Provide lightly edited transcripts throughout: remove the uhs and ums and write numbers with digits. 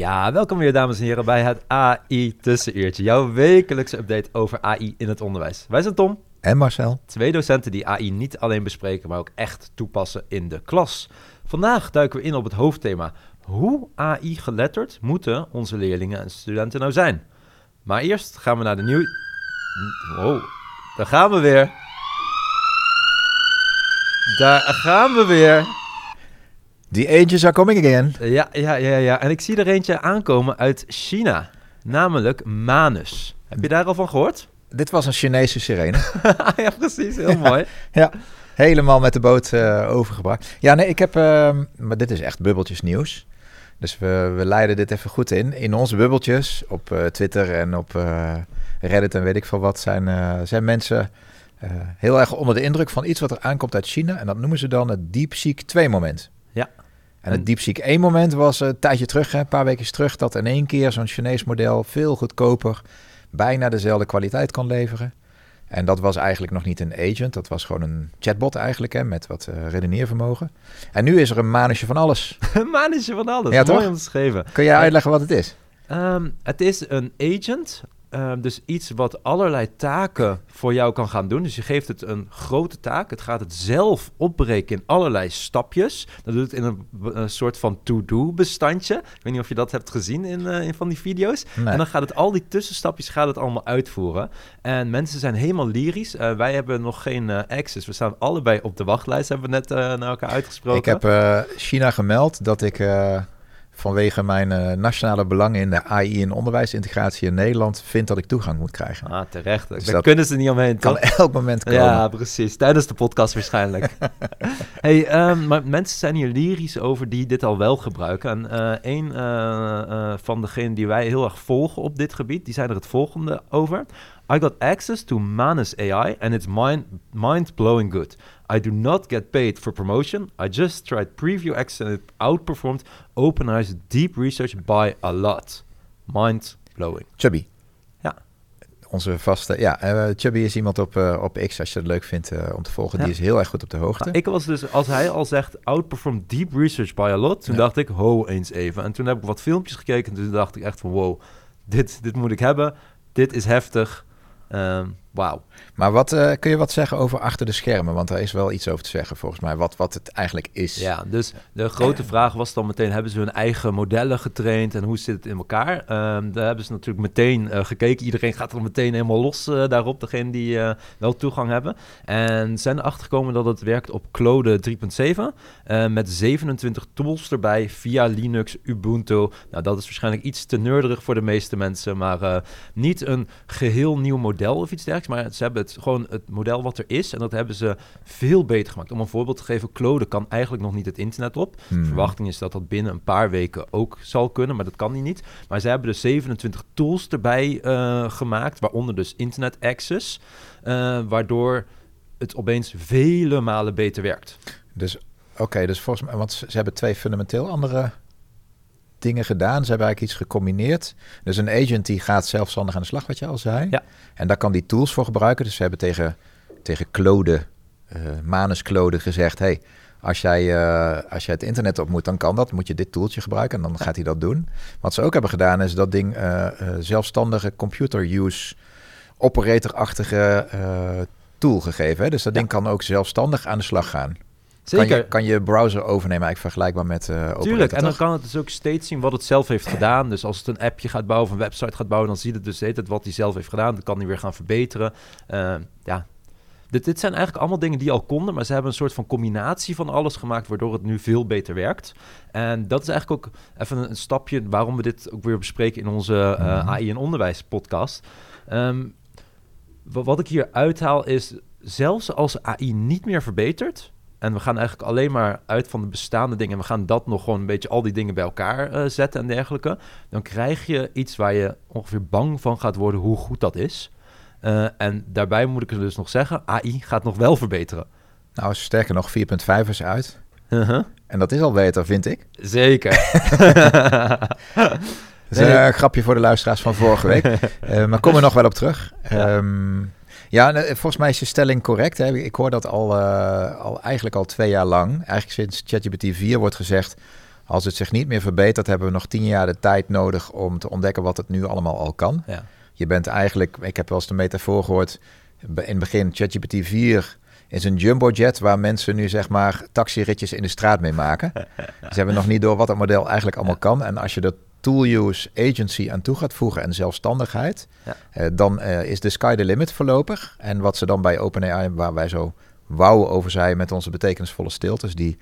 Ja, welkom weer dames en heren bij het AI-tussenuurtje. Jouw wekelijkse update over AI in het onderwijs. Wij zijn Tom. En Marcel. 2 docenten die AI niet alleen bespreken, maar ook echt toepassen in de klas. Vandaag duiken we in op het hoofdthema. Hoe AI-geletterd moeten onze leerlingen en studenten nou zijn? Maar eerst gaan we naar de nieuwe... Wow, daar gaan we weer. Daar gaan we weer. The ages are coming again. Ja. En ik zie er eentje aankomen uit China. Namelijk Manus. Heb je daar al van gehoord? Dit was een Chinese sirene. Ja, precies. Heel mooi. Ja, helemaal met de boot overgebracht. Ja, nee, ik heb... maar dit is echt bubbeltjes nieuws. Dus we leiden dit even goed in. In onze bubbeltjes, op Twitter en op Reddit en weet ik veel wat... zijn mensen heel erg onder de indruk van iets wat er aankomt uit China. En dat noemen ze dan het DeepSeek 2-moment. Ja. En het DeepSeek 1-moment was een tijdje terug, een paar weken terug... dat in één keer zo'n Chinees model veel goedkoper... bijna dezelfde kwaliteit kan leveren. En dat was eigenlijk nog niet een agent. Dat was gewoon een chatbot eigenlijk, hè, met wat redeneervermogen. En nu is er een manusje van alles. Een manusje van alles. Ja, mooi toch? om te schrijven. Kun jij uitleggen wat het is? Het is een agent. Dus iets wat allerlei taken voor jou kan gaan doen. Dus je geeft het een grote taak. Het gaat het zelf opbreken in allerlei stapjes. Dat doet het in een soort van to-do bestandje. Ik weet niet of je dat hebt gezien in van die video's. Nee. En dan gaat het al die tussenstapjes gaat het allemaal uitvoeren. En mensen zijn helemaal lyrisch. Wij hebben nog geen access. We staan allebei op de wachtlijst. Hebben we net naar elkaar uitgesproken. Ik heb China gemeld dat ik... vanwege mijn nationale belangen in de AI en onderwijsintegratie in Nederland... vind dat ik toegang moet krijgen. Ah, terecht. Dus Daar kunnen ze niet omheen, kan toch? elk moment komen. Ja, precies. Tijdens de podcast waarschijnlijk. Maar mensen zijn hier lyrisch over die dit al wel gebruiken. En een van degenen die wij heel erg volgen op dit gebied... die zijn er het volgende over. I got access to Manus AI and it's mind-blowing good. I do not get paid for promotion. I just tried preview access and it outperformed OpenAI's deep research by a lot. Mind-blowing. Chubby. Ja. Onze vaste... Chubby is iemand op X, als je het leuk vindt om te volgen. Ja. Die is heel erg goed op de hoogte. Ik was dus, als hij al zegt outperformed deep research by a lot... toen dacht ik, ho, eens even. En toen heb ik wat filmpjes gekeken en toen dacht ik echt van... wow, dit moet ik hebben. Dit is heftig. Wauw. Maar kun je wat zeggen over achter de schermen? Want daar is wel iets over te zeggen volgens mij, wat het eigenlijk is. Ja, dus de grote vraag was dan meteen... hebben ze hun eigen modellen getraind en hoe zit het in elkaar? Daar hebben ze natuurlijk meteen gekeken. Iedereen gaat er meteen helemaal los daarop, degene die wel toegang hebben. En zijn erachter gekomen dat het werkt op Claude 3.7... met 27 tools erbij via Linux, Ubuntu. Nou, dat is waarschijnlijk iets te nerderig voor de meeste mensen... maar niet een geheel nieuw model of iets dergelijks... maar ze hebben gewoon het model wat er is... en dat hebben ze veel beter gemaakt. Om een voorbeeld te geven, Claude kan eigenlijk nog niet het internet op. De verwachting is dat dat binnen een paar weken ook zal kunnen... maar dat kan niet. Maar ze hebben dus 27 tools erbij gemaakt... waaronder dus internet access... waardoor het opeens vele malen beter werkt. Dus dus volgens mij... want ze hebben 2 fundamenteel andere... dingen gedaan. Ze hebben eigenlijk iets gecombineerd. Dus een agent die gaat zelfstandig aan de slag, wat je al zei. Ja. En daar kan die tools voor gebruiken. Dus ze hebben tegen Claude, Manus Claude gezegd... hey, als jij het internet op moet, dan kan dat. Moet je dit tooltje gebruiken en dan gaat hij dat doen. Wat ze ook hebben gedaan is dat ding zelfstandige computer use operator-achtige tool gegeven. Hè? Dus dat ding kan ook zelfstandig aan de slag gaan. Zeker. Kan je browser overnemen, eigenlijk vergelijkbaar met Tuurlijk, en dan toch? kan het dus ook steeds zien wat het zelf heeft gedaan. Dus als het een appje gaat bouwen of een website gaat bouwen... dan ziet het dus steeds wat hij zelf heeft gedaan. Dan kan hij weer gaan verbeteren. Dit zijn eigenlijk allemaal dingen die al konden... maar ze hebben een soort van combinatie van alles gemaakt... waardoor het nu veel beter werkt. En dat is eigenlijk ook even een stapje... waarom we dit ook weer bespreken in onze AI en onderwijs podcast. Wat ik hier uithaal is... zelfs als AI niet meer verbetert... en we gaan eigenlijk alleen maar uit van de bestaande dingen... en we gaan dat nog gewoon een beetje al die dingen bij elkaar zetten en dergelijke... dan krijg je iets waar je ongeveer bang van gaat worden hoe goed dat is. En daarbij moet ik er dus nog zeggen... AI gaat nog wel verbeteren. Nou, sterker nog, 4.5 is uit. Uh-huh. En dat is al beter, vind ik. Zeker. Dat is een grapje voor de luisteraars van vorige week. Maar kom er nog wel op terug. Volgens mij is je stelling correct. Hè? Ik hoor dat eigenlijk al 2 jaar lang. Eigenlijk sinds ChatGPT 4 wordt gezegd... Als het zich niet meer verbetert, hebben we nog 10 jaar de tijd nodig om te ontdekken wat het nu allemaal al kan. Ja. Je bent eigenlijk, ik heb wel eens de metafoor gehoord, in het begin ChatGPT 4 is een jumbojet waar mensen nu zeg maar taxiritjes in de straat mee maken. Ze hebben nog niet door wat het model eigenlijk allemaal kan. En als je er tool use, agency aan toe gaat voegen en zelfstandigheid, dan is de sky the limit voorlopig. En wat ze dan bij OpenAI, waar wij zo wauw over zijn met onze betekenisvolle stiltes, die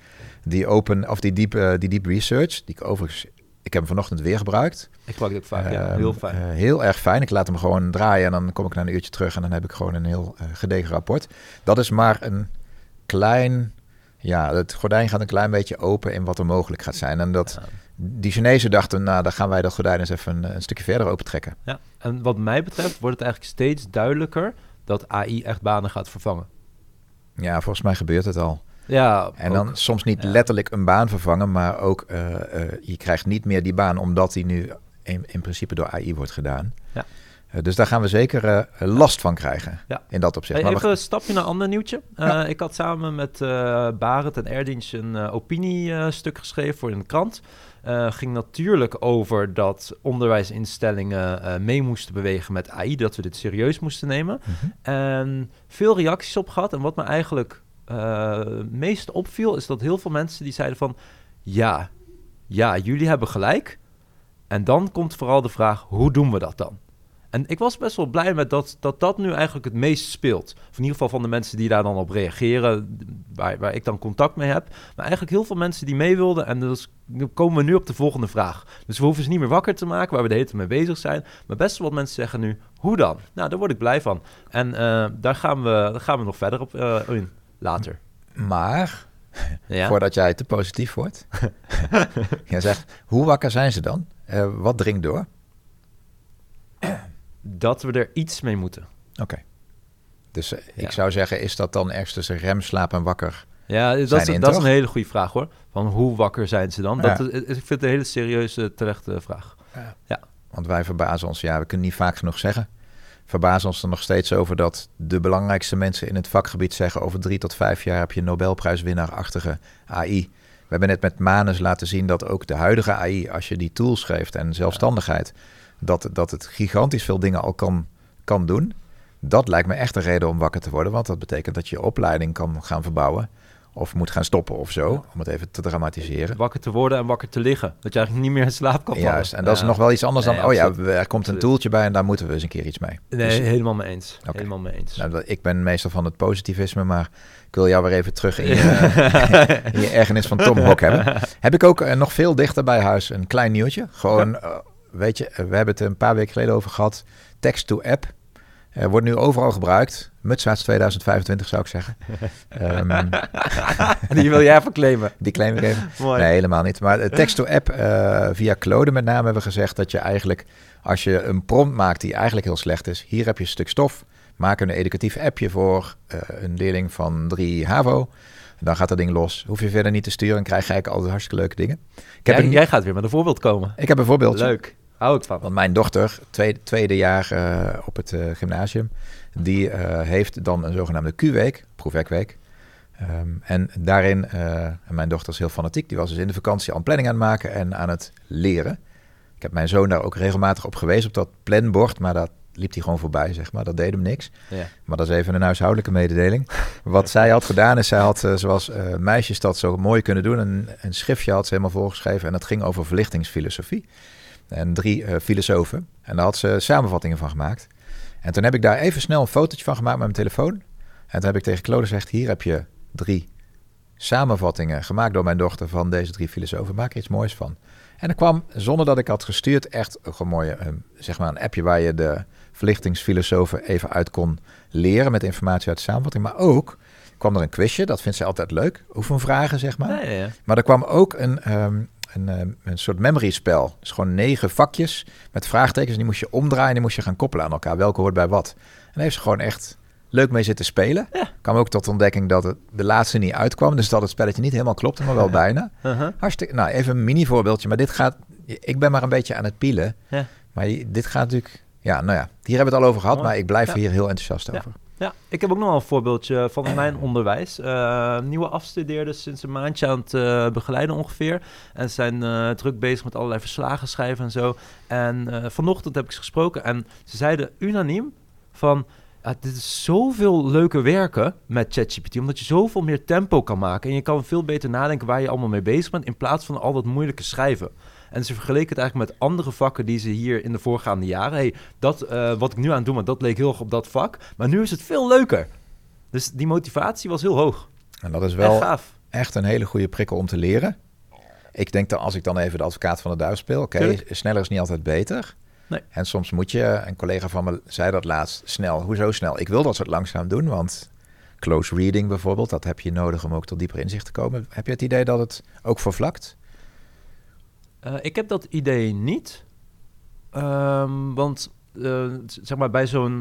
deep research, die ik overigens, ik heb hem vanochtend weer gebruikt. Ik gebruik het ook vaak, heel fijn. Heel erg fijn. Ik laat hem gewoon draaien en dan kom ik na een uurtje terug en dan heb ik gewoon een heel gedegen rapport. Dat is maar een klein, het gordijn gaat een klein beetje open in wat er mogelijk gaat zijn. En die Chinezen dachten, nou, dan gaan wij dat gordijn eens even een stukje verder opentrekken. Ja, en wat mij betreft wordt het eigenlijk steeds duidelijker dat AI echt banen gaat vervangen. Ja, volgens mij gebeurt het al. Ja, en dan soms niet letterlijk een baan vervangen, maar ook je krijgt niet meer die baan omdat die nu in principe door AI wordt gedaan. Ja. Dus daar gaan we zeker last van krijgen in dat opzicht. Hey, even een stapje naar een ander nieuwtje. Ik had samen met Barend en Erdinch een opiniestuk geschreven voor in de krant. Ging natuurlijk over dat onderwijsinstellingen mee moesten bewegen met AI, dat we dit serieus moesten nemen. Mm-hmm. En veel reacties op gehad. En wat me eigenlijk meest opviel, is dat heel veel mensen die zeiden van, ja, jullie hebben gelijk. En dan komt vooral de vraag, hoe doen we dat dan? En ik was best wel blij met dat nu eigenlijk het meest speelt. Of in ieder geval van de mensen die daar dan op reageren, waar ik dan contact mee heb. Maar eigenlijk heel veel mensen die mee wilden. En dus komen we nu op de volgende vraag. Dus we hoeven ze niet meer wakker te maken, waar we de hele tijd mee bezig zijn. Maar best wel wat mensen zeggen nu, hoe dan? Nou, daar word ik blij van. En daar gaan we nog verder op in later. Maar, voordat jij te positief wordt. Jij zegt, hoe wakker zijn ze dan? Wat dringt door? Dat we er iets mee moeten. Oké. Dus ik zou zeggen, is dat dan ergens tussen rem, slaap en wakker? Ja, dat is een hele goede vraag hoor. Van hoe wakker zijn ze dan? Ik vind het een hele serieuze, terechte vraag. Ja. Want wij verbazen ons, we kunnen niet vaak genoeg zeggen. Verbazen ons er nog steeds over dat de belangrijkste mensen in het vakgebied zeggen, over 3 tot 5 jaar heb je Nobelprijswinnaarachtige AI. We hebben net met Manus laten zien dat ook de huidige AI, als je die tools geeft en zelfstandigheid, dat het gigantisch veel dingen al kan doen. Dat lijkt me echt een reden om wakker te worden. Want dat betekent dat je opleiding kan gaan verbouwen. Of moet gaan stoppen of zo. Om het even te dramatiseren. Wakker te worden en wakker te liggen. Dat je eigenlijk niet meer in slaap kan vallen. Juist, en dat is nog wel iets anders dan, er komt een toeltje bij en daar moeten we eens een keer iets mee. Nee, dus, helemaal mee eens. Okay. Helemaal mee eens. Nou, ik ben meestal van het positivisme, maar ik wil jou weer even terug in je ergernis van Tom Hawk hebben. Heb ik ook nog veel dichter bij huis een klein nieuwtje. Gewoon, weet je, we hebben het een paar weken geleden over gehad. Text-to-app. Wordt nu overal gebruikt. Mutswaarts 2025 zou ik zeggen. Die wil jij even claimen. Die claim ik even. Mooi. Nee, helemaal niet. Maar text-to-app via Claude met name hebben we gezegd dat je eigenlijk, als je een prompt maakt die eigenlijk heel slecht is, hier heb je een stuk stof. Maak een educatief appje voor een leerling van 3 HAVO. Dan gaat dat ding los. Hoef je verder niet te sturen en krijg je eigenlijk altijd hartstikke leuke dingen. Jij gaat weer met een voorbeeld komen. Ik heb een voorbeeldje. Leuk. Hou ik van. Want mijn dochter, tweede jaar op het gymnasium, die heeft dan een zogenaamde Q-week, proefwerkweek. En daarin, en mijn dochter is heel fanatiek, die was dus in de vakantie al een planning aan het maken en aan het leren. Ik heb mijn zoon daar ook regelmatig op gewezen, op dat planbord, maar dat liep hij gewoon voorbij, zeg maar. Dat deed hem niks. Ja. Maar dat is even een huishoudelijke mededeling. Wat zij had gedaan is, zij had, zoals meisjes dat zo mooi kunnen doen, een schriftje had ze helemaal voorgeschreven en dat ging over verlichtingsfilosofie. En 3 filosofen. En daar had ze samenvattingen van gemaakt. En toen heb ik daar even snel een fotootje van gemaakt met mijn telefoon. En toen heb ik tegen Claude gezegd, hier heb je 3 samenvattingen gemaakt door mijn dochter van deze 3 filosofen. Maak er iets moois van. En er kwam, zonder dat ik had gestuurd, echt een mooie, zeg maar een appje waar je de verlichtingsfilosofen even uit kon leren met informatie uit de samenvatting. Maar ook kwam er een quizje, dat vindt ze altijd leuk. Oefenvragen, zeg maar. Ja. Maar er kwam ook een soort memory spel. Dus gewoon 9 vakjes met vraagtekens. Die moest je omdraaien en die moest je gaan koppelen aan elkaar. Welke hoort bij wat? En daar heeft ze gewoon echt leuk mee zitten spelen. Ja. Kwam ook tot ontdekking dat het de laatste niet uitkwam. Dus dat het spelletje niet helemaal klopte, maar wel bijna. Hartstikke, nou, even een mini voorbeeldje. Maar dit gaat, ik ben maar een beetje aan het pielen. Ja. Maar dit gaat natuurlijk, hier hebben we het al over gehad. Maar ik blijf hier heel enthousiast over. Ja, ik heb ook nog wel een voorbeeldje van mijn onderwijs. Nieuwe afstudeerders sinds een maandje aan het begeleiden ongeveer. En ze zijn druk bezig met allerlei verslagen schrijven en zo. En vanochtend heb ik ze gesproken en ze zeiden unaniem van... dit is zoveel leuker werken met ChatGPT, omdat je zoveel meer tempo kan maken. En je kan veel beter nadenken waar je allemaal mee bezig bent, in plaats van al dat moeilijke schrijven. En ze vergeleken het eigenlijk met andere vakken die ze hier in de voorgaande jaren... Hey, wat ik nu aan het doen ben, dat leek heel erg op dat vak. Maar nu is het veel leuker. Dus die motivatie was heel hoog. En dat is wel gaaf. Echt een hele goede prikkel om te leren. Ik denk dat als ik dan even de advocaat van de duivel speel... Oké, sneller is niet altijd beter. Nee. En soms moet je, een collega van me zei dat laatst, snel. Hoezo snel? Ik wil dat soort langzaam doen, want close reading bijvoorbeeld... dat heb je nodig om ook tot dieper inzicht te komen. Heb je het idee dat het ook vervlakt? Ik heb dat idee niet. Want zeg maar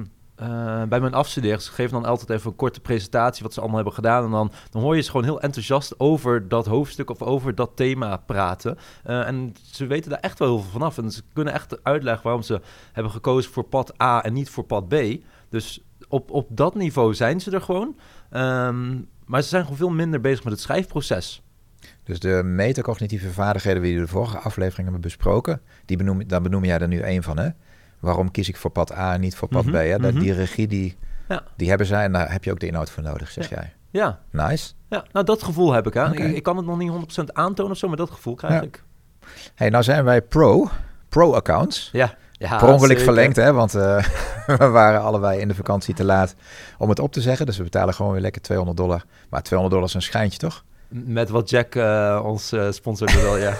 bij mijn afstudeerders geven dan altijd even een korte presentatie wat ze allemaal hebben gedaan. En dan hoor je ze gewoon heel enthousiast over dat hoofdstuk of over dat thema praten. En ze weten daar echt wel heel veel vanaf. En ze kunnen echt uitleggen waarom ze hebben gekozen voor pad A en niet voor pad B. Dus op dat niveau zijn ze er gewoon. Maar ze zijn gewoon veel minder bezig met het schrijfproces. Dus de metacognitieve vaardigheden die we de vorige aflevering hebben besproken, daar benoem jij er nu één van, hè? Waarom kies ik voor pad A en niet voor pad B? Hè? Die regie, die hebben zij en daar heb je ook de inhoud voor nodig, zeg jij. Ja. Nice. Ja, nou dat gevoel heb ik. Hè? Okay. Ik kan het nog niet 100% aantonen of zo, maar dat gevoel krijg ik. Hey, nou zijn wij pro-accounts. Ja, per ongeluk verlengd, hè? Want we waren allebei in de vakantie te laat om het op te zeggen. Dus we betalen gewoon weer lekker $200. Maar $200 is een schijntje, toch? Met wat Jack ons sponsorde wel, ja.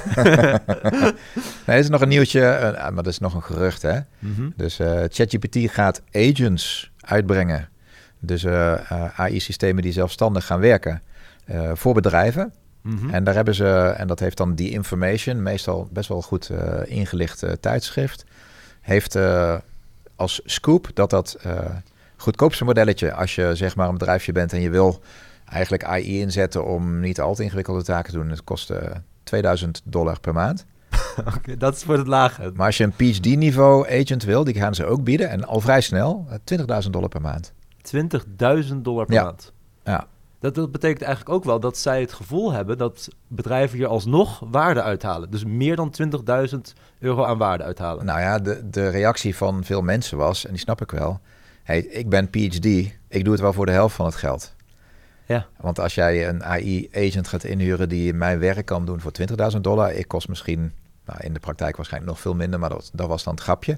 Nee, er is nog een nieuwtje, maar dat is nog een gerucht, hè. Mm-hmm. Dus ChatGPT gaat agents uitbrengen. Dus AI-systemen die zelfstandig gaan werken voor bedrijven. Mm-hmm. En daar hebben ze, en dat heeft dan die information, meestal best wel goed ingelicht tijdschrift, heeft als scoop dat goedkoopste modelletje, als je zeg maar een bedrijfje bent en je wil eigenlijk AI inzetten om niet al te ingewikkelde taken te doen. Het kost $2000 per maand. Okay, dat is voor het lage. Maar als je een PhD-niveau agent wil, die gaan ze ook bieden. En al vrij snel, $20.000 per maand. $20.000 per maand? Ja. Dat betekent eigenlijk ook wel dat zij het gevoel hebben dat bedrijven hier alsnog waarde uithalen. Dus meer dan €20.000 aan waarde uithalen. Nou ja, de reactie van veel mensen was, en die snap ik wel. Hey, ik ben PhD, ik doe het wel voor de helft van het geld. Ja. Want als jij een AI-agent gaat inhuren die mijn werk kan doen voor $20.000... ik kost misschien, in de praktijk waarschijnlijk nog veel minder, maar dat was dan het grapje.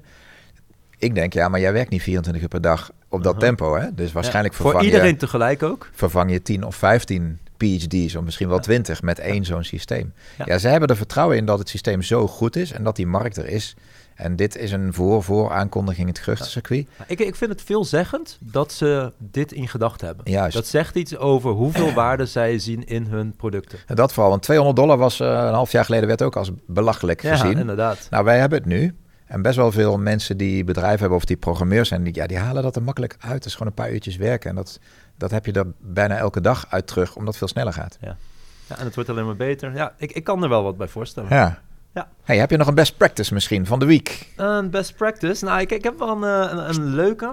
Ik denk, ja, maar jij werkt niet 24 uur per dag op dat tempo, hè? Dus waarschijnlijk voor iedereen tegelijk ook. Vervang je 10 of 15 PhD's of misschien wel 20 met één zo'n systeem. Ja, ze hebben er vertrouwen in dat het systeem zo goed is en dat die markt er is. En dit is een voor-aankondiging het geruchtencircuit. Ik vind het veelzeggend dat ze dit in gedachten hebben. Juist. Dat zegt iets over hoeveel waarde zij zien in hun producten. En dat vooral, want $200 was een half jaar geleden werd ook als belachelijk gezien. Ja, inderdaad. Nou, wij hebben het nu. En best wel veel mensen die bedrijven hebben of die programmeurs zijn, die halen dat er makkelijk uit. Het is gewoon een paar uurtjes werken. En dat heb je er bijna elke dag uit terug, omdat het veel sneller gaat. Ja, en het wordt alleen maar beter. Ja, ik kan er wel wat bij voorstellen. Ja. Hey, heb je nog een best practice misschien van de week? Een best practice? Nou, ik heb wel een leuke.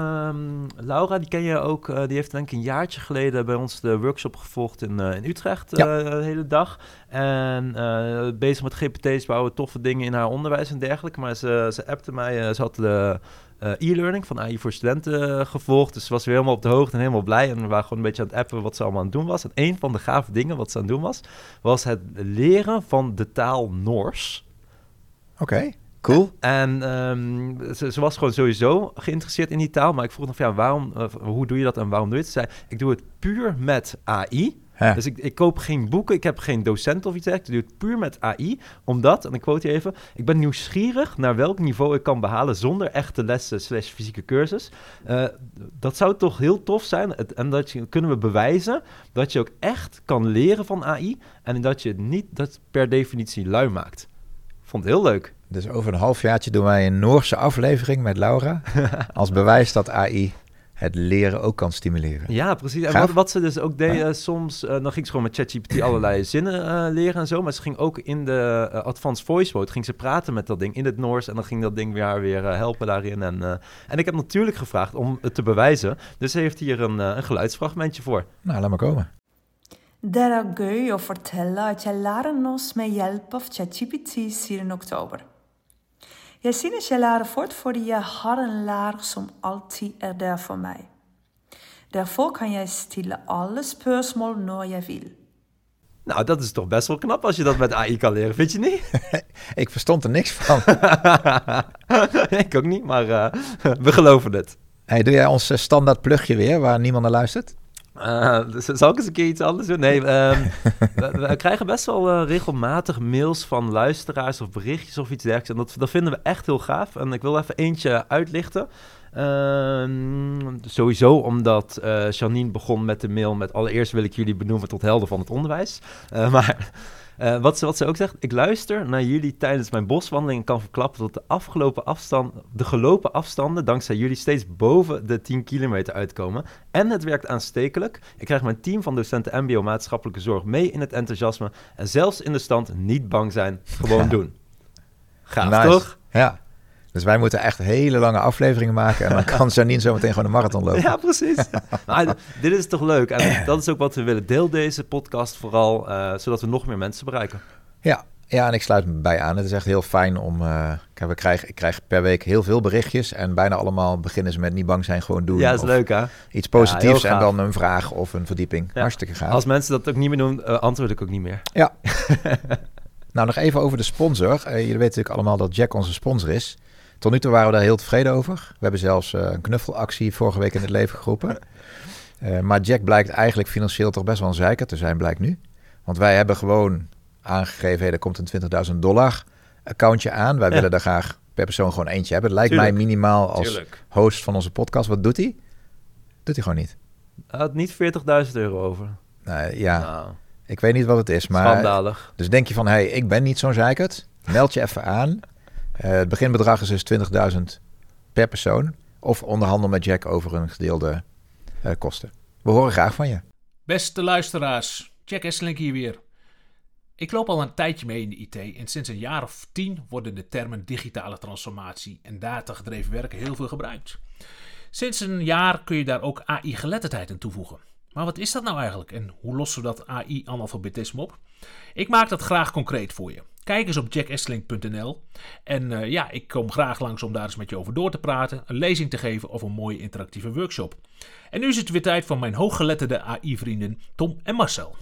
Laura, die ken je ook. Die heeft denk ik een jaartje geleden bij ons de workshop gevolgd in Utrecht. De hele dag. En bezig met GPT's bouwen, toffe dingen in haar onderwijs en dergelijke. Maar ze appte mij, ze had de e-learning van AI voor studenten gevolgd. Dus ze was weer helemaal op de hoogte en helemaal blij. En we waren gewoon een beetje aan het appen wat ze allemaal aan het doen was. En een van de gave dingen wat ze aan het doen was het leren van de taal Noors. Oké, cool. En ze was gewoon sowieso geïnteresseerd in die taal. Maar ik vroeg nog, hoe doe je dat en waarom doe je het? Ze zei, ik doe het puur met AI. Ja. Dus ik koop geen boeken, ik heb geen docent of iets. Ik doe het puur met AI, omdat, en ik quote hier even, ik ben nieuwsgierig naar welk niveau ik kan behalen zonder echte lessen / fysieke cursus. Dat zou toch heel tof zijn. En kunnen we bewijzen dat je ook echt kan leren van AI en dat je niet dat per definitie lui maakt. Vond het heel leuk. Dus over een halfjaartje doen wij een Noorse aflevering met Laura. Als bewijs dat AI het leren ook kan stimuleren. Ja, precies. En Gaaf. wat ze dus ook deden soms, dan ging ze gewoon met ChatGPT allerlei zinnen leren en zo. Maar ze ging ook in de Advanced Voice Mode, ging ze praten met dat ding in het Noors. En dan ging dat ding haar weer helpen daarin. En ik heb natuurlijk gevraagd om het te bewijzen. Dus ze heeft hier een geluidsfragmentje voor. Nou, laat maar komen. Det er gøy å fortelle at jeg lærer norsk med hjelp av ChatGPT siden oktober. Jeg synes jeg lærer fort fordi jeg har en lærer som alltid er der for meg. Derfor kan jeg stille alle spørsmål når jeg vil. Nou, dat is toch best wel knap als je dat met AI kan leren, vind je niet? Ik verstond er niks van. Ik ook niet, maar we geloven het. Hey, doe jij ons standaard plugje weer, waar niemand naar luistert? Dus zal ik eens een keer iets anders doen? Nee, we krijgen best wel regelmatig mails van luisteraars of berichtjes of iets dergelijks. En dat vinden we echt heel gaaf. En ik wil even eentje uitlichten. Sowieso omdat Janine begon met de mail met allereerst wil ik jullie benoemen tot helden van het onderwijs. Wat ze ook zegt, ik luister naar jullie tijdens mijn boswandeling en kan verklappen dat de gelopen afstanden dankzij jullie steeds boven de 10 kilometer uitkomen. En het werkt aanstekelijk. Ik krijg mijn team van docenten MBO maatschappelijke zorg mee in het enthousiasme en zelfs in de stand niet bang zijn, gewoon doen. Gaaf, Nice. toch? Ja. Dus wij moeten echt hele lange afleveringen maken en dan kan Janine zo meteen gewoon een marathon lopen. Ja, precies. Maar dit is toch leuk? En dat is ook wat we willen. Deel deze podcast vooral, zodat we nog meer mensen bereiken. Ja, en ik sluit me bij aan. Het is echt heel fijn om... ik krijg per week heel veel berichtjes en bijna allemaal beginnen ze met niet bang zijn, gewoon doen. Ja, dat is of leuk, hè? iets positiefs Ja, heel en gaaf. dan een vraag of een verdieping. Ja. Hartstikke gaaf. Als mensen dat ook niet meer doen, antwoord ik ook niet meer. Ja. Nou, nog even over de sponsor. Jullie weten natuurlijk allemaal dat Jack onze sponsor is. Tot nu toe waren we daar heel tevreden over. We hebben zelfs een knuffelactie vorige week in het leven geroepen. Maar Jack blijkt eigenlijk financieel toch best wel een zeiker te zijn, blijkt nu. Want wij hebben gewoon aangegeven, hey, er komt een $20.000 accountje aan. Wij willen daar graag per persoon gewoon eentje hebben. Het lijkt Tuurlijk. mij minimaal als Tuurlijk. host van onze podcast. Wat doet hij? Doet hij gewoon niet. Hij had niet €40.000 over. Nou, ja, Nou, ik weet niet wat het is. Maar, schandalig. dus denk je van, hey, ik ben niet zo'n zeikert. Meld je even aan. Het beginbedrag is dus 20.000 per persoon. Of onderhandel met Jack over een gedeelde kosten. We horen graag van je. Beste luisteraars, Jack Esselink hier weer. Ik loop al een tijdje mee in de IT en sinds een jaar of 10 worden de termen digitale transformatie en datagedreven werken heel veel gebruikt. Sinds een jaar kun je daar ook AI-geletterdheid aan toevoegen. Maar wat is dat nou eigenlijk en hoe lossen we dat AI-analfabetisme op? Ik maak dat graag concreet voor je. Kijk eens op jackesselink.nl en ik kom graag langs om daar eens met je over door te praten, een lezing te geven of een mooie interactieve workshop. En nu is het weer tijd voor mijn hooggeletterde AI-vrienden Tom en Marcel.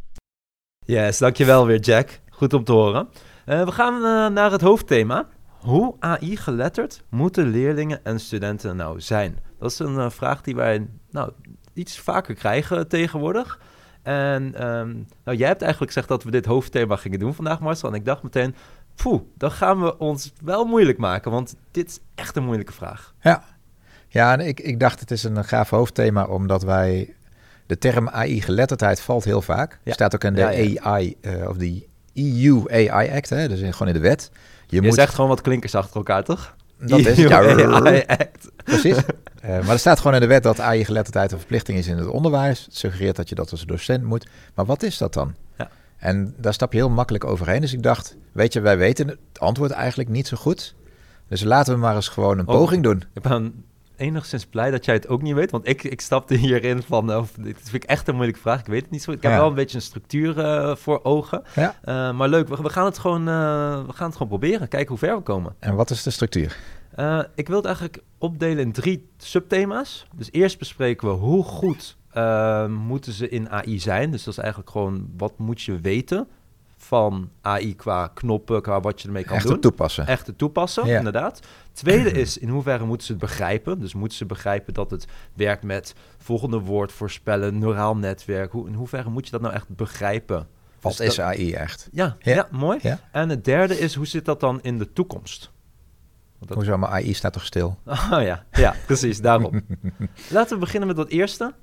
Yes, dankjewel weer, Jack. Goed om te horen. We gaan naar het hoofdthema. Hoe AI-geletterd moeten leerlingen en studenten nou zijn? Dat is een vraag die wij iets vaker krijgen tegenwoordig. En jij hebt eigenlijk gezegd dat we dit hoofdthema gingen doen vandaag, Marcel. En ik dacht meteen, dan gaan we ons wel moeilijk maken. Want dit is echt een moeilijke vraag. Ja, en ik dacht het is een gaaf hoofdthema omdat wij... De term AI-geletterdheid valt heel vaak. Ja. Staat ook in de AI of de EU AI Act, hè? Dus gewoon in de wet. Je moet zegt gewoon wat klinkers achter elkaar, toch? Dat is het, ja. AI Act. Precies. Maar er staat gewoon in de wet dat AI-geletterdheid een verplichting is in het onderwijs. Het suggereert dat je dat als docent moet. Maar wat is dat dan? Ja. En daar stap je heel makkelijk overheen. Dus ik dacht, weet je, wij weten het antwoord eigenlijk niet zo goed. Dus laten we maar eens gewoon een poging doen. Ik ben enigszins blij dat jij het ook niet weet. Want ik stapte hierin van, dit vind ik echt een moeilijke vraag. Ik weet het niet zo. Ik heb wel een beetje een structuur voor ogen. Ja. Maar leuk, we gaan het gewoon proberen. Kijken hoe ver we komen. En wat is de structuur? Ik wil het eigenlijk opdelen in 3 subthema's. Dus eerst bespreken we hoe goed moeten ze in AI zijn. Dus dat is eigenlijk gewoon wat moet je weten van AI qua knoppen, qua wat je ermee kan doen. Echt te toepassen, ja. Inderdaad. Tweede is, in hoeverre moeten ze het begrijpen? Dus moeten ze begrijpen dat het werkt met volgende woord voorspellen, neuraal netwerk. In hoeverre moet je dat nou echt begrijpen? Wat Dus is AI echt? Ja, mooi. Ja. En het derde is, hoe zit dat dan in de toekomst? Hoezo, maar AI staat toch stil? Oh ja, precies, daarom. Laten we beginnen met dat eerste.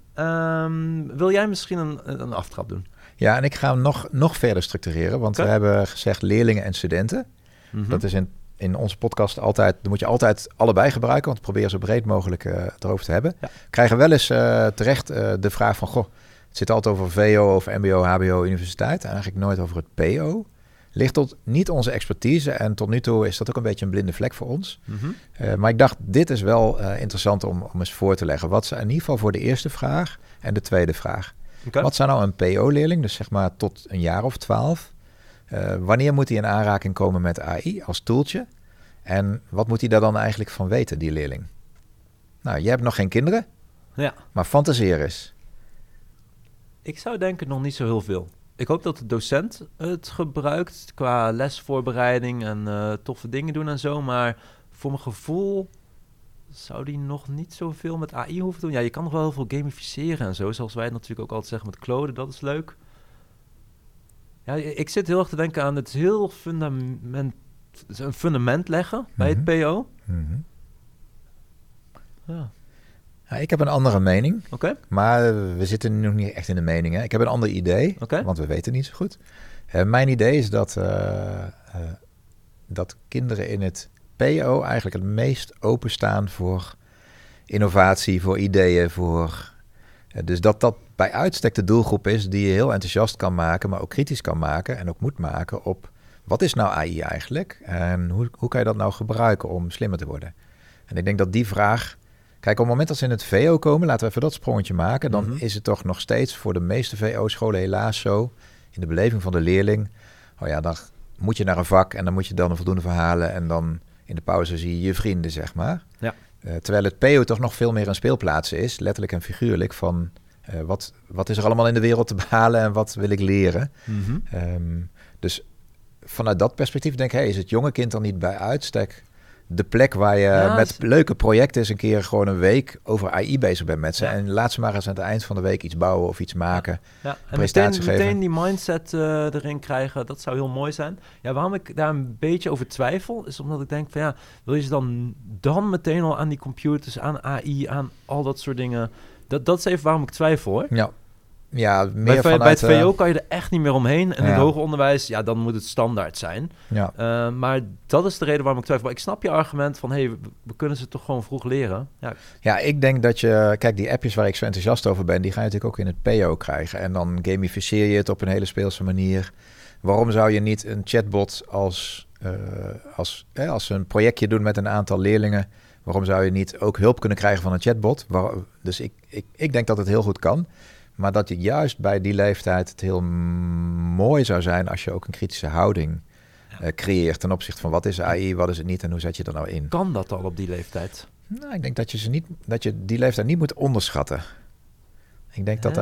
Wil jij misschien een aftrap doen? Ja, en ik ga hem nog verder structureren, want we hebben gezegd leerlingen en studenten. Mm-hmm. Dat is in onze podcast altijd... Dan moet je altijd allebei gebruiken, want we proberen zo breed mogelijk erover te hebben. Ja. Krijgen wel eens terecht de vraag van... Goh, het zit altijd over VO, over mbo, hbo, universiteit. Eigenlijk nooit over het PO. Ligt tot niet onze expertise. En tot nu toe is dat ook een beetje een blinde vlek voor ons. Mhm. Maar ik dacht, dit is wel interessant om eens voor te leggen. Wat zijn in ieder geval voor de eerste vraag en de tweede vraag. Okay. Wat zou nou een PO-leerling, dus zeg maar tot een jaar of 12... wanneer moet hij in aanraking komen met AI als tooltje? En wat moet hij daar dan eigenlijk van weten, die leerling? Nou, je hebt nog geen kinderen, Ja. maar fantaseer eens. Ik zou denken nog niet zo heel veel. Ik hoop dat de docent het gebruikt qua lesvoorbereiding en toffe dingen doen en zo. Maar voor mijn gevoel zou die nog niet zoveel met AI hoeven te doen. Ja, je kan nog wel heel veel gamificeren en zo. Zoals wij het natuurlijk ook altijd zeggen met Claude, dat is leuk. Ja, ik zit heel erg te denken aan het heel een fundament leggen bij het PO. Mm-hmm. Ja, Ja, ik heb een andere mening, oké. maar we zitten nu nog niet echt in de mening. Hè? Ik heb een ander idee, Oké. want we weten niet zo goed. Mijn idee is dat kinderen in het PO eigenlijk het meest openstaan voor innovatie, voor ideeën, dus dat bij uitstek de doelgroep is die je heel enthousiast kan maken, maar ook kritisch kan maken en ook moet maken op wat is nou AI eigenlijk en hoe kan je dat nou gebruiken om slimmer te worden. En ik denk dat die vraag, kijk, op het moment dat ze in het VO komen, laten we even dat sprongetje maken, dan is het toch nog steeds voor de meeste VO-scholen helaas zo, in de beleving van de leerling, oh ja, dan moet je naar een vak en dan moet je dan een voldoende verhalen en dan in de pauze zie je je vrienden, zeg maar. Ja. Terwijl het PO toch nog veel meer een speelplaats is, letterlijk en figuurlijk, van wat is er allemaal in de wereld te behalen en wat wil ik leren. Mm-hmm. Dus vanuit dat perspectief denk ik, is het jonge kind dan niet bij uitstek de plek waar je met leuke projecten eens een keer gewoon een week over AI bezig bent met ze. Ja. En laat ze maar eens aan het eind van de week iets bouwen of iets maken. Ja. En meteen die mindset erin krijgen, dat zou heel mooi zijn. Ja, waarom ik daar een beetje over twijfel, is omdat ik denk van ja, wil je ze dan meteen al aan die computers, aan AI, aan al dat soort dingen. Dat is even waarom ik twijfel, hoor. Ja. Ja, meer bij het VO kan je er echt niet meer omheen. En in het hoger onderwijs, ja, dan moet het standaard zijn. Ja. Maar dat is de reden waarom ik twijfel. Maar ik snap je argument van, we kunnen ze toch gewoon vroeg leren. Ja, ik denk dat je... Kijk, die appjes waar ik zo enthousiast over ben, die ga je natuurlijk ook in het PO krijgen. En dan gamificeer je het op een hele speelse manier. Waarom zou je niet een chatbot als ze een projectje doen met een aantal leerlingen, waarom zou je niet ook hulp kunnen krijgen van een chatbot? Dus ik denk dat het heel goed kan. Maar dat je juist bij die leeftijd het heel mooi zou zijn als je ook een kritische houding creëert ten opzichte van wat is AI, wat is het niet en hoe zet je er nou in. Kan dat al op die leeftijd? Nou, ik denk dat je die leeftijd niet moet onderschatten. Ik denk dat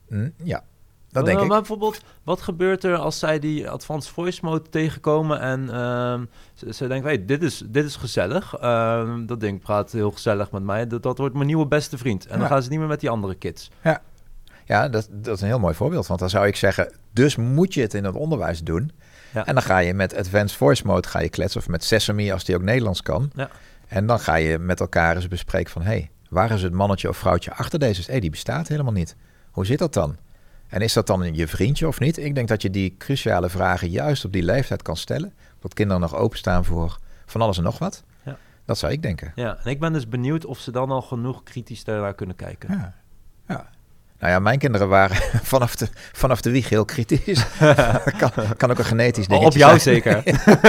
dat denk ik. Maar bijvoorbeeld, wat gebeurt er als zij die advanced voice mode tegenkomen en ze denken, hey, dit is gezellig. Dat ding praat heel gezellig met mij. Dat wordt mijn nieuwe beste vriend. En dan gaan ze niet meer met die andere kids. Ja, dat is een heel mooi voorbeeld. Want dan zou ik zeggen, dus moet je het in het onderwijs doen. Ja. En dan ga je met advanced voice mode kletsen. Of met Sesame, als die ook Nederlands kan. Ja. En dan ga je met elkaar eens bespreken van, waar is het mannetje of vrouwtje achter deze? Die bestaat helemaal niet. Hoe zit dat dan? En is dat dan je vriendje of niet? Ik denk dat je die cruciale vragen juist op die leeftijd kan stellen. Dat kinderen nog openstaan voor van alles en nog wat. Ja. Dat zou ik denken. Ja, en ik ben dus benieuwd of ze dan al genoeg kritisch daarnaar kunnen kijken. Ja. Nou ja, mijn kinderen waren vanaf de wieg heel kritisch. kan ook een genetisch dingetje op jou zijn. Zeker.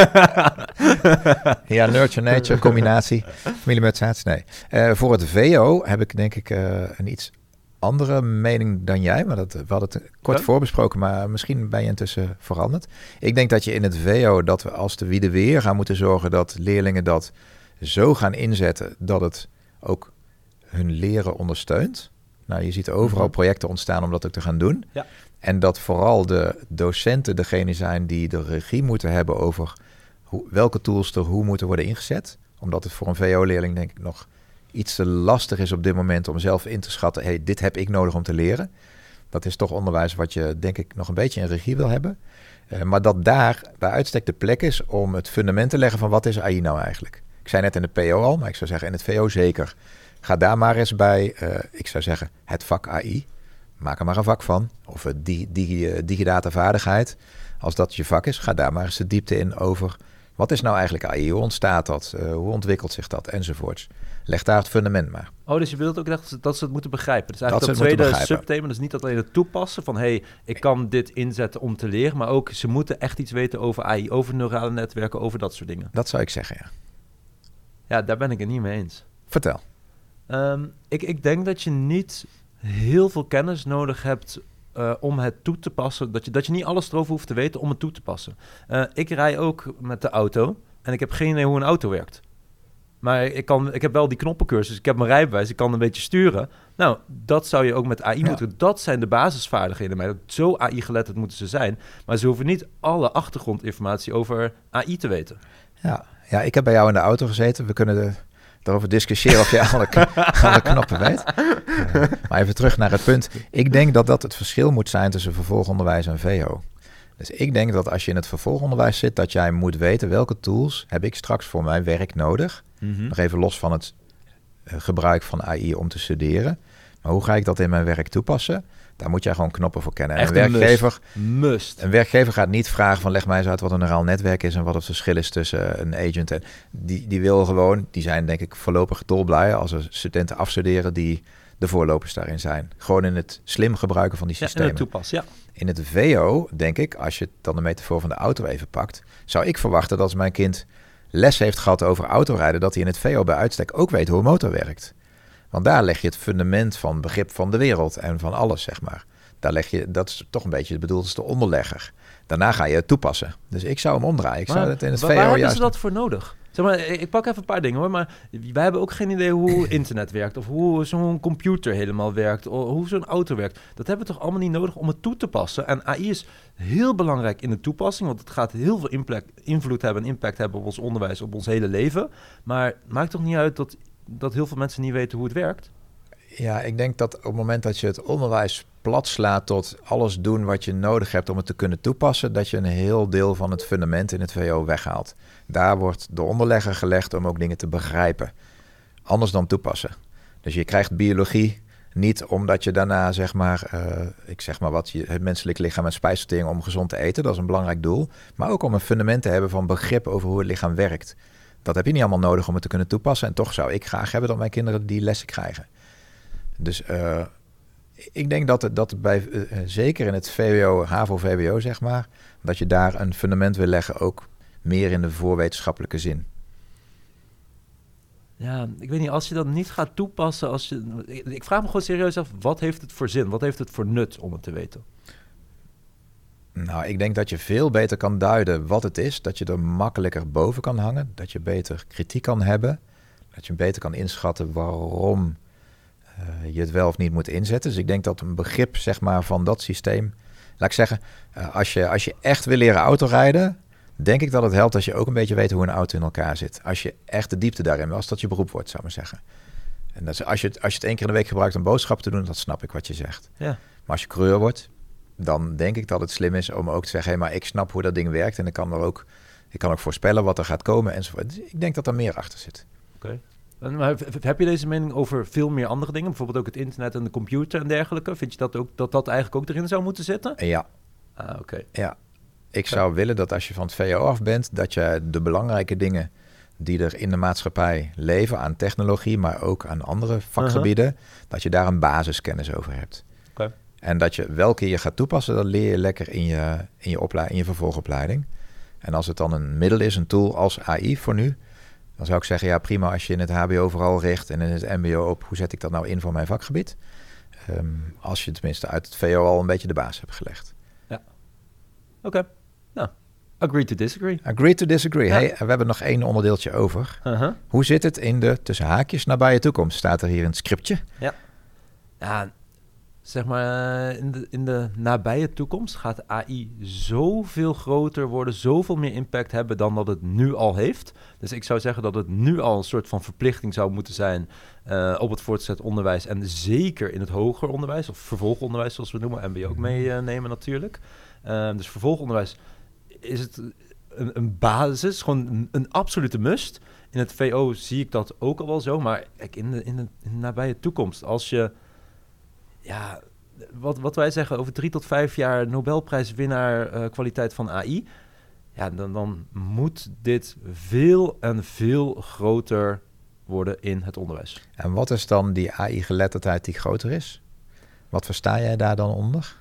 Ja, nurture-nature combinatie. Familiemutatie, nee. Voor het VO heb ik denk ik een iets andere mening dan jij. Maar we hadden het kort voorbesproken, maar misschien ben je intussen veranderd. Ik denk dat je in het VO, dat we als de wie de weer gaan moeten zorgen dat leerlingen dat zo gaan inzetten dat het ook hun leren ondersteunt. Nou, je ziet overal projecten ontstaan om dat ook te gaan doen. Ja. En dat vooral de docenten degene zijn die de regie moeten hebben over welke tools er hoe moeten worden ingezet. Omdat het voor een VO-leerling denk ik nog iets te lastig is op dit moment om zelf in te schatten, dit heb ik nodig om te leren. Dat is toch onderwijs wat je denk ik nog een beetje in regie wil hebben. Maar dat daar bij uitstek de plek is om het fundament te leggen van wat is AI nou eigenlijk. Ik zei net in de PO al, maar ik zou zeggen in het VO zeker. Ga daar maar eens bij, ik zou zeggen, het vak AI. Maak er maar een vak van. Of digidata vaardigheid. Als dat je vak is, ga daar maar eens de diepte in over Wat is nou eigenlijk AI? Hoe ontstaat dat? Hoe ontwikkelt zich dat? Enzovoorts. Leg daar het fundament maar. Oh, dus je bedoelt ook dat ze het moeten begrijpen. Dus eigenlijk Dat dat ze het tweede moeten subthema, dus niet alleen het toepassen van... ik kan dit inzetten om te leren... maar ook ze moeten echt iets weten over AI... over neurale netwerken, over dat soort dingen. Dat zou ik zeggen, ja. Ja, daar ben ik het niet mee eens. Vertel. Ik denk dat je niet heel veel kennis nodig hebt... om het toe te passen. Dat je niet alles erover hoeft te weten om het toe te passen. Ik rij ook met de auto... en ik heb geen idee hoe een auto werkt. Maar ik heb wel die knoppencursus, ik heb mijn rijbewijs, ik kan een beetje sturen. Nou, dat zou je ook met AI moeten doen. Dat zijn de basisvaardigheden. Maar zo AI-geletterd moeten ze zijn. Maar ze hoeven niet alle achtergrondinformatie over AI te weten. Ja, ik heb bij jou in de auto gezeten. We kunnen daarover discussiëren of je alle knoppen weet. Maar even terug naar het punt. Ik denk dat het verschil moet zijn tussen vervolgonderwijs en VO. Dus ik denk dat als je in het vervolgonderwijs zit, dat jij moet weten welke tools heb ik straks voor mijn werk nodig. Mm-hmm. Nog even los van het gebruik van AI om te studeren. Maar hoe ga ik dat in mijn werk toepassen? Daar moet jij gewoon knoppen voor kennen. Echt een werkgever gaat niet vragen van leg mij eens uit wat een neuraal netwerk is en wat het verschil is tussen een agent en... Die wil gewoon, die zijn denk ik voorlopig dolblij als er studenten afstuderen die de voorlopers daarin zijn. Gewoon in het slim gebruiken van die systemen. Ja, in het toepassen, ja. In het VO, denk ik, als je dan de metafoor van de auto even pakt, zou ik verwachten dat als mijn kind les heeft gehad over autorijden, dat hij in het VO bij uitstek ook weet hoe een motor werkt. Want daar leg je het fundament van begrip van de wereld en van alles, zeg maar. Daar leg je, dat is toch een beetje bedoeld als de onderlegger. Daarna ga je het toepassen. Dus ik zou hem omdraaien. Ik zou het in het VO waar juist... hebben ze dat voor nodig? Zeg maar, ik pak even een paar dingen hoor, maar wij hebben ook geen idee hoe internet werkt of hoe zo'n computer helemaal werkt, of hoe zo'n auto werkt. Dat hebben we toch allemaal niet nodig om het toe te passen. En AI is heel belangrijk in de toepassing, want het gaat heel veel invloed hebben en impact hebben op ons onderwijs, op ons hele leven. Maar het maakt toch niet uit dat heel veel mensen niet weten hoe het werkt? Ja, ik denk dat op het moment dat je het onderwijs plat slaat tot alles doen wat je nodig hebt om het te kunnen toepassen, dat je een heel deel van het fundament in het VO weghaalt. Daar wordt de onderlegger gelegd om ook dingen te begrijpen. Anders dan toepassen. Dus je krijgt biologie niet omdat je daarna zeg maar, het menselijk lichaam en spijsvertering om gezond te eten. Dat is een belangrijk doel. Maar ook om een fundament te hebben van begrip over hoe het lichaam werkt. Dat heb je niet allemaal nodig om het te kunnen toepassen. En toch zou ik graag hebben dat mijn kinderen die lessen krijgen. Dus ik denk dat bij, zeker in het VWO, HAVO-VWO zeg maar, dat je daar een fundament wil leggen, ook meer in de voorwetenschappelijke zin. Ja, ik weet niet, als je dat niet gaat toepassen, ik vraag me gewoon serieus af, wat heeft het voor zin? Wat heeft het voor nut om het te weten? Nou, ik denk dat je veel beter kan duiden wat het is, dat je er makkelijker boven kan hangen, dat je beter kritiek kan hebben, dat je beter kan inschatten waarom je het wel of niet moet inzetten. Dus ik denk dat een begrip zeg maar, van dat systeem... Laat ik zeggen, als je echt wil leren autorijden, denk ik dat het helpt als je ook een beetje weet hoe een auto in elkaar zit. Als je echt de diepte daarin wil, als dat je beroep wordt, zou ik maar zeggen. En dat is, als je het 1 keer in de week gebruikt om boodschappen te doen, dat snap ik wat je zegt. Ja. Maar als je coureur wordt, dan denk ik dat het slim is om ook te zeggen, hey, maar ik snap hoe dat ding werkt en ik kan ook voorspellen wat er gaat komen enzovoort. Dus ik denk dat er meer achter zit. Oké. Maar heb je deze mening over veel meer andere dingen? Bijvoorbeeld ook het internet en de computer en dergelijke? Vind je dat ook dat eigenlijk ook erin zou moeten zitten? Ja. Oké. Ja. Ik zou willen dat als je van het VO af bent, dat je de belangrijke dingen die er in de maatschappij leven aan technologie, maar ook aan andere vakgebieden, dat je daar een basiskennis over hebt. Okay. En dat je welke je gaat toepassen, dat leer je lekker in je vervolgopleiding. En als het dan een middel is, een tool als AI voor nu, dan zou ik zeggen, ja prima als je in het HBO vooral richt en in het MBO op hoe zet ik dat nou in voor mijn vakgebied. Als je tenminste uit het VO al een beetje de basis hebt gelegd. Ja. Oké. Nou, agree to disagree. Agree to disagree. Ja. Hey, we hebben nog 1 onderdeeltje over. Hoe zit het in de tussen haakjes nabije toekomst? Staat er hier een scriptje? Ja. Ja, zeg maar in de nabije toekomst gaat AI zoveel groter worden, zoveel meer impact hebben dan dat het nu al heeft. Dus ik zou zeggen dat het nu al een soort van verplichting zou moeten zijn op het voortgezet onderwijs en zeker in het hoger onderwijs of vervolgonderwijs zoals we het noemen, MBO ook meenemen natuurlijk. Dus vervolgonderwijs is het een basis, gewoon een absolute must. In het VO zie ik dat ook al wel zo, maar in de nabije toekomst, als je ja, wat wij zeggen, over 3 tot 5 jaar Nobelprijswinnaar kwaliteit van AI. ja, dan moet dit veel en veel groter worden in het onderwijs. En wat is dan die AI-geletterdheid die groter is? Wat versta jij daar dan onder?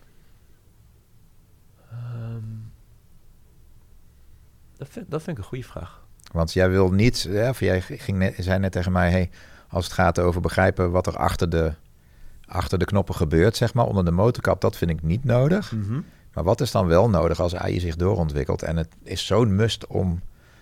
Dat vind ik een goede vraag. Want jij wil niet, of jij zei net tegen mij, hey, als het gaat over begrijpen wat er achter de knoppen gebeurt, zeg maar, onder de motorkap, dat vind ik niet nodig. Mm-hmm. Maar wat is dan wel nodig als AI zich doorontwikkelt? En het is zo'n must om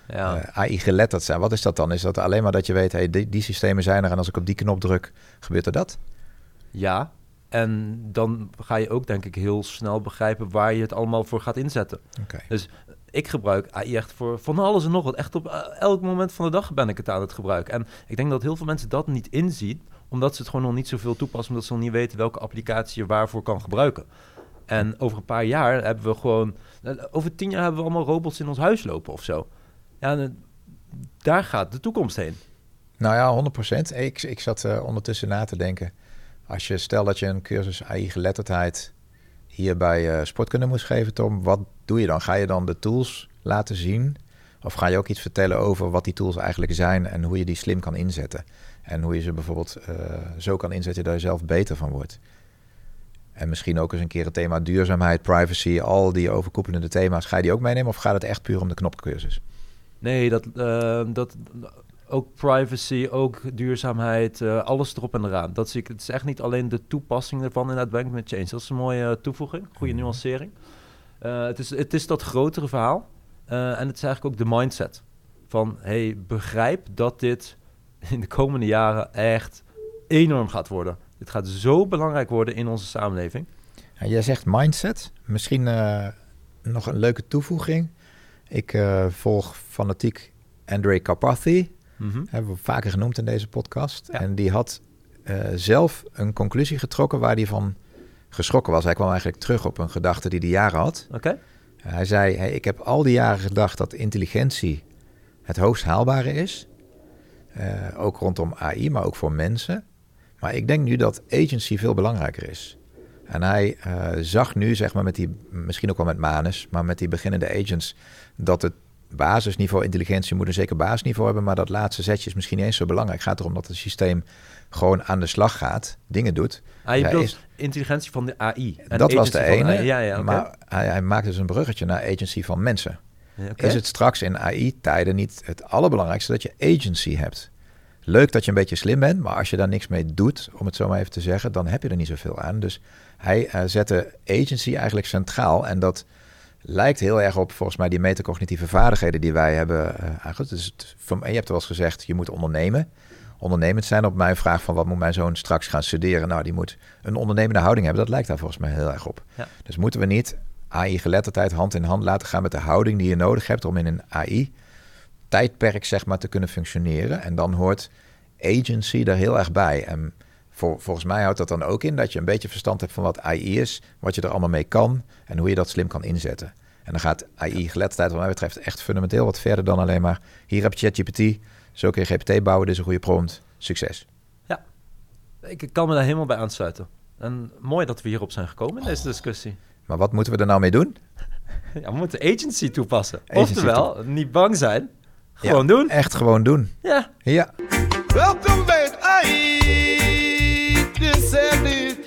AI geletterd te zijn. Wat is dat dan? Is dat alleen maar dat je weet, hey, die systemen zijn er en als ik op die knop druk, gebeurt er dat? Ja, en dan ga je ook denk ik heel snel begrijpen waar je het allemaal voor gaat inzetten. Okay. Dus ik gebruik AI echt voor van alles en nog wat. Echt op elk moment van de dag ben ik het aan het gebruiken. En ik denk dat heel veel mensen dat niet inzien, omdat ze het gewoon nog niet zoveel toepassen, omdat ze nog niet weten welke applicatie je waarvoor kan gebruiken. En over een paar jaar hebben we gewoon, over 10 jaar hebben we allemaal robots in ons huis lopen of zo. Ja, daar gaat de toekomst heen. Nou ja, 100%. Ik zat ondertussen na te denken. Stel dat je een cursus AI-geletterdheid hier bij Sportkunde moest geven, Tom. Wat doe je dan? Ga je dan de tools laten zien? Of ga je ook iets vertellen over wat die tools eigenlijk zijn en hoe je die slim kan inzetten? En hoe je ze bijvoorbeeld zo kan inzetten dat je zelf beter van wordt? En misschien ook eens een keer het thema duurzaamheid, privacy, al die overkoepelende thema's. Ga je die ook meenemen of gaat het echt puur om de knopcursus? Nee, dat ook privacy, ook duurzaamheid, alles erop en eraan. Dat zie ik. Het is echt niet alleen de toepassing ervan in het ben ik met je eens. Dat is een mooie toevoeging, goede nuancering. Het is dat grotere verhaal. En het is eigenlijk ook de mindset. Van, hey, begrijp dat dit in de komende jaren echt enorm gaat worden. Dit gaat zo belangrijk worden in onze samenleving. Ja, jij zegt mindset. Misschien nog een leuke toevoeging. Ik volg fanatiek Andrej Karpathy. Mm-hmm. Hebben we vaker genoemd in deze podcast. Ja. En die had zelf een conclusie getrokken waar hij van geschrokken was. Hij kwam eigenlijk terug op een gedachte die hij jaren had. Oké. Hij zei, hey, ik heb al die jaren gedacht dat intelligentie het hoogst haalbare is. Ook rondom AI, maar ook voor mensen. Maar ik denk nu dat agency veel belangrijker is. En hij zag nu, zeg maar, misschien ook wel met Manus, maar met die beginnende agents, dat het basisniveau intelligentie moet een zeker basisniveau hebben, maar dat laatste zetje is misschien niet eens zo belangrijk. Het gaat erom dat het systeem gewoon aan de slag gaat, dingen doet. Je bedoelt intelligentie van de AI. En dat was de ene, okay. Maar hij maakte dus een bruggetje naar agency van mensen. Ja, okay. Is het straks in AI-tijden niet het allerbelangrijkste dat je agency hebt? Leuk dat je een beetje slim bent, maar als je daar niks mee doet, om het zo maar even te zeggen, dan heb je er niet zoveel aan. Dus hij zette agency eigenlijk centraal en dat lijkt heel erg op volgens mij die metacognitieve vaardigheden die wij hebben aangezet. Dus je hebt er wel eens gezegd, je moet ondernemend zijn. Op mijn vraag van wat moet mijn zoon straks gaan studeren? Nou, die moet een ondernemende houding hebben. Dat lijkt daar volgens mij heel erg op. Ja. Dus moeten we niet AI-geletterdheid hand in hand laten gaan met de houding die je nodig hebt om in een AI-tijdperk zeg maar te kunnen functioneren. En dan hoort agency er heel erg bij. En volgens mij houdt dat dan ook in dat je een beetje verstand hebt van wat AI is, wat je er allemaal mee kan en hoe je dat slim kan inzetten. En dan gaat AI-geletterdheid wat mij betreft echt fundamenteel wat verder dan alleen maar hier heb je ChatGPT, zo kun je GPT bouwen, dit is een goede prompt, succes. Ja, ik kan me daar helemaal bij aansluiten. En mooi dat we hierop zijn gekomen in deze discussie. Maar wat moeten we er nou mee doen? Ja, we moeten agency toepassen. Oftewel, niet bang zijn, gewoon doen. Echt gewoon doen. Ja. Welkom bij het AI. Dit zijn dit,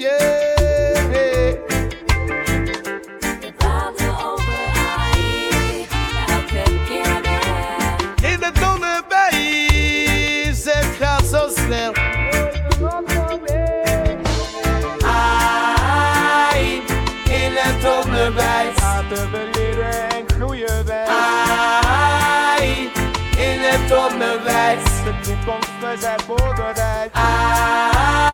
We praten over AI, elke keer weer. in de onderwijs, het gaat zo snel. AI, in het onderwijs. Laten we leren en groeien wij. AI, in het onderwijs. De toekomst, we zijn voorbereid.